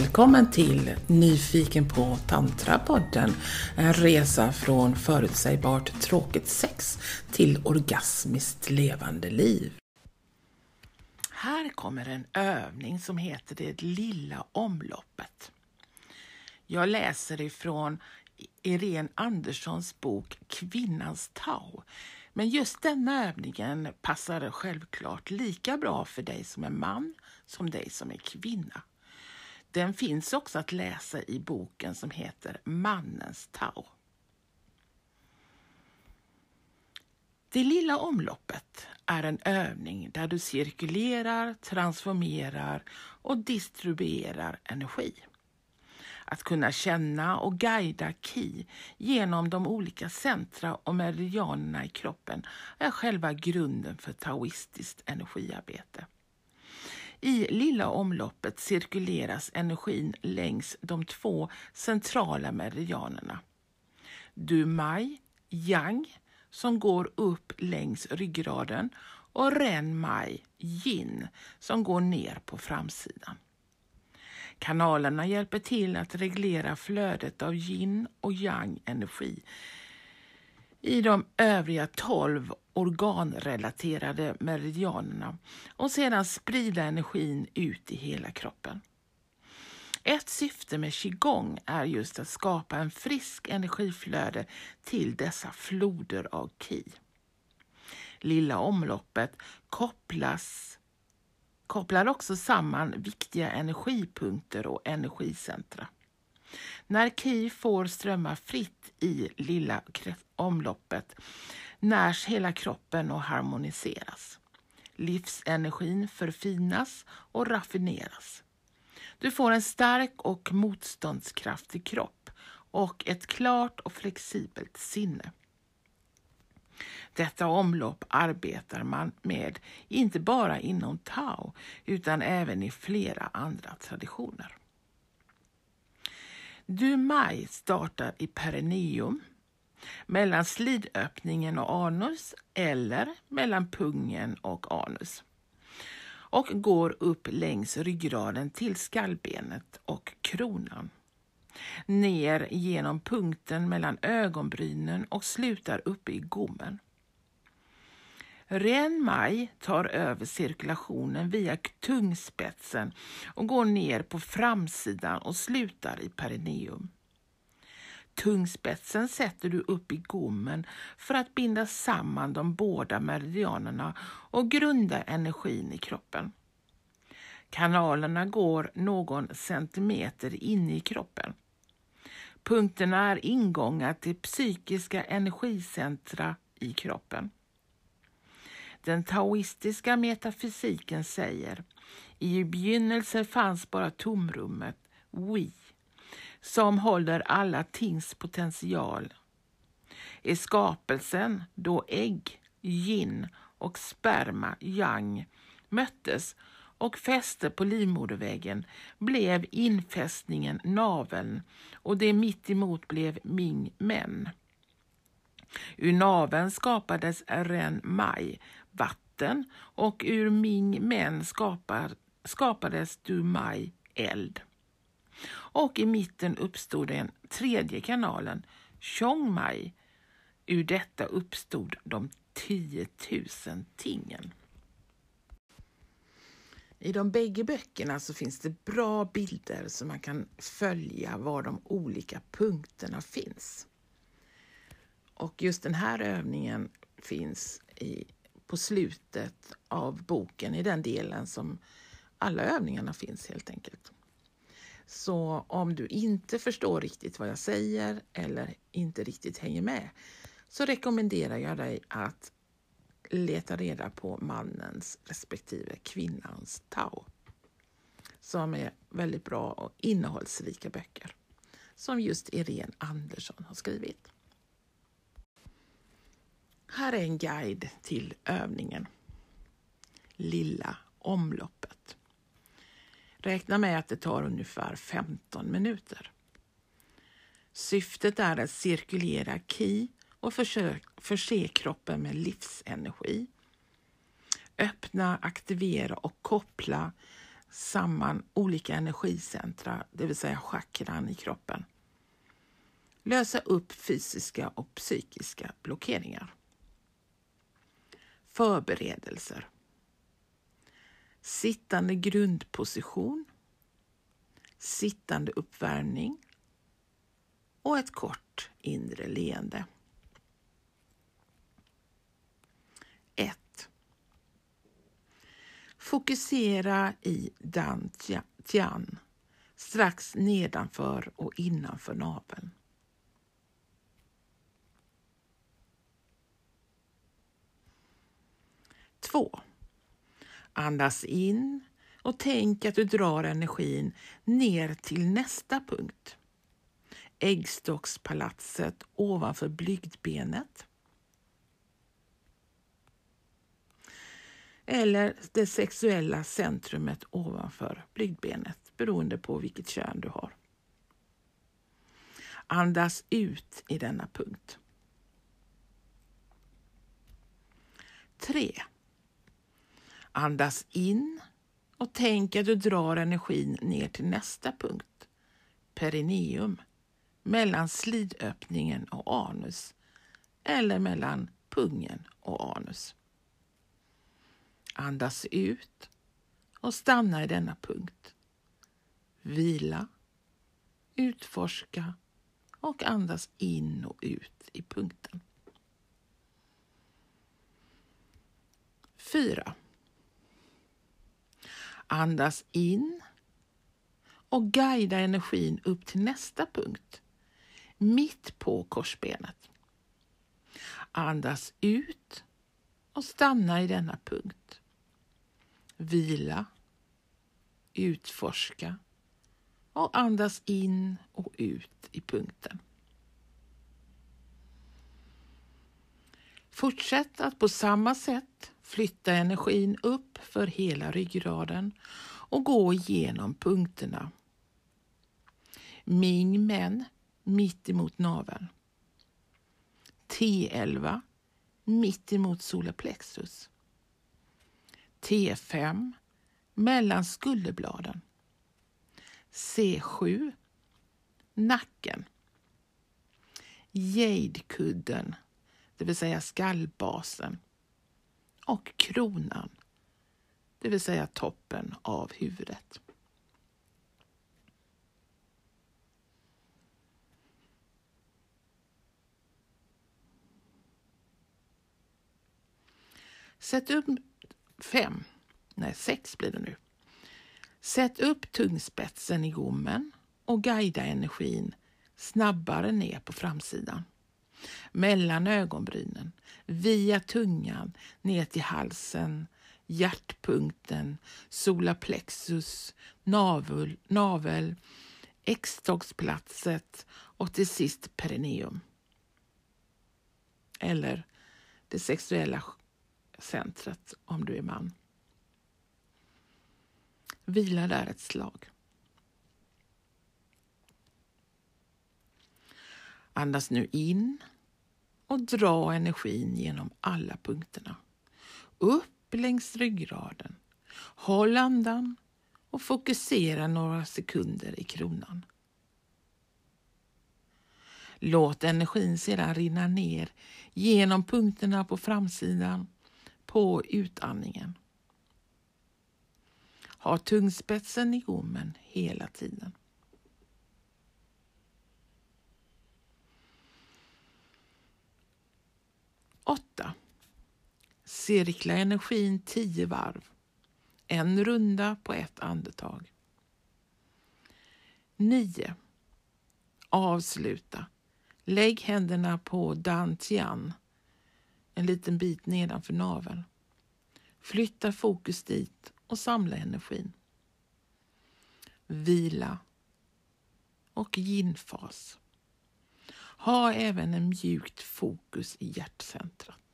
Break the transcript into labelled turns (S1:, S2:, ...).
S1: Välkommen till Nyfiken på Tantra-podden. En resa från förutsägbart tråkigt sex till orgasmiskt levande liv. Här kommer en övning som heter det lilla omloppet. Jag läser ifrån Irene Anderssons bok Kvinnans Tao. Men just denna övningen passar självklart lika bra för dig som är man som dig som är kvinna. Den finns också att läsa i boken som heter Mannens Tao. Det lilla omloppet är en övning där du cirkulerar, transformerar och distribuerar energi. Att kunna känna och guida ki genom de olika centra och meridianerna i kroppen är själva grunden för taoistiskt energiarbete. I lilla omloppet cirkuleras energin längs de 2 centrala meridianerna. Du Mai, Yang, som går upp längs ryggraden, och Ren Mai, Yin, som går ner på framsidan. Kanalerna hjälper till att reglera flödet av yin och yang energi i de övriga 12 organrelaterade meridianerna och sedan sprida energin ut i hela kroppen. Ett syfte med qigong är just att skapa en frisk energiflöde till dessa floder av ki. Lilla omloppet kopplar också samman viktiga energipunkter och energicentra. När ki får strömma fritt i lilla omloppet närs hela kroppen och harmoniseras. Livsenergin förfinas och raffineras. Du får en stark och motståndskraftig kropp och ett klart och flexibelt sinne. Detta omlopp arbetar man med inte bara inom Tao utan även i flera andra traditioner. Du Mai startar i perineum, mellan slidöppningen och anus eller mellan pungen och anus, och går upp längs ryggraden till skallbenet och kronan, ner genom punkten mellan ögonbrynen och slutar uppe i gommen. Ren Mai tar över cirkulationen via tungspetsen och går ner på framsidan och slutar i perineum. Tungspetsen sätter du upp i gommen för att binda samman de båda meridianerna och grunda energin i kroppen. Kanalerna går någon centimeter in i kroppen. Punkterna är ingångar till psykiska energicentra i kroppen. Den taoistiska metafysiken säger: i begynnelsen fanns bara tomrummet, Wi, som håller alla tings potential. I skapelsen, då ägg, yin och sperma, yang, möttes och fäste på livmoderväggen, blev infästningen naveln och det mitt emot blev Ming Men. Ur naveln skapades Ren Mai, vatten, och ur Ming Men skapades Du Mai, eld. Och i mitten uppstod den 3:e kanalen, Chong Mai. Ur detta uppstod de 10 000 tingen. I de bägge böckerna så finns det bra bilder så man kan följa var de olika punkterna finns. Och just den här övningen finns på slutet av boken, i den delen som alla övningarna finns helt enkelt. Så om du inte förstår riktigt vad jag säger eller inte riktigt hänger med, så rekommenderar jag dig att leta reda på mannens respektive kvinnans Tao, som är väldigt bra och innehållsrika böcker som just Irene Andersson har skrivit. Här är en guide till övningen. Lilla omloppet. Räkna med att det tar ungefär 15 minuter. Syftet är att cirkulera ki och förse kroppen med livsenergi. Öppna, aktivera och koppla samman olika energicentra, det vill säga chakran i kroppen. Lösa upp fysiska och psykiska blockeringar. Förberedelser. Sittande grundposition, sittande uppvärmning och ett kort inre leende. 1. Fokusera i Dantian, strax nedanför och innanför naveln. 2. Andas in och tänk att du drar energin ner till nästa punkt. Äggstockspalatset ovanför blygdbenet. Eller det sexuella centrumet ovanför blygdbenet, beroende på vilket kön du har. Andas ut i denna punkt. 3. Andas in och tänk att du drar energin ner till nästa punkt. Perineum, mellan slidöppningen och anus eller mellan pungen och anus. Andas ut och stanna i denna punkt. Vila, utforska och andas in och ut i punkten. 4. Andas in och guida energin upp till nästa punkt, mitt på korsbenet. Andas ut och stanna i denna punkt. Vila, utforska och andas in och ut i punkten. Fortsätt att på samma sätt flytta energin upp för hela ryggraden och gå igenom punkterna. Ming Men mitt emot naveln. T11 mitt emot solarplexus. T5 mellan skulderbladen. C7 nacken. Jadekudden, det vill säga skallbasen. Och kronan, det vill säga toppen av huvudet. Sätt upp 6 blir det nu. Sätt upp tungspetsen i gommen och guida energin snabbare ner på framsidan. Mellan ögonbrynen, via tungan, ner till halsen, hjärtpunkten, solarplexus, navel, äggstocksplatset och till sist perineum. Eller det sexuella centret om du är man. Vila där ett slag. Andas nu in och dra energin genom alla punkterna. Upp längs ryggraden. Håll andan och fokusera några sekunder i kronan. Låt energin sedan rinna ner genom punkterna på framsidan på utandningen. Ha tungspetsen i gommen hela tiden. Cirkla energin 10 varv. En runda på ett andetag. 9. Avsluta. Lägg händerna på Dantian, en liten bit nedanför naveln. Flytta fokus dit och samla energin. Vila och yin-fas. Ha även en mjukt fokus i hjärtcentrat.